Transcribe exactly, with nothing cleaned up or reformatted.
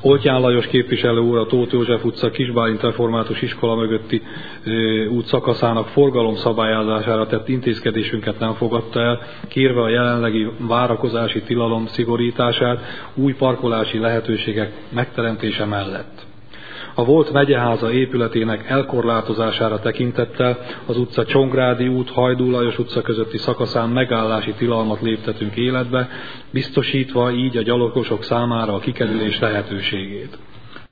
Oltyán Lajos képviselő úr a Tóth József utca Kisbálint Református Iskola mögötti ö, út szakaszának forgalom szabályozására tett intézkedésünket nem fogadta el, kérve a jelenlegi várakozási tilalom szigorítását új parkolási lehetőségek megteremtése mellett. A volt megyeháza épületének elkorlátozására tekintettel az utca Csongrádi út, Hajdú Lajos utca közötti szakaszán megállási tilalmat léptetünk életbe, biztosítva így a gyalogosok számára a kikerülés lehetőségét.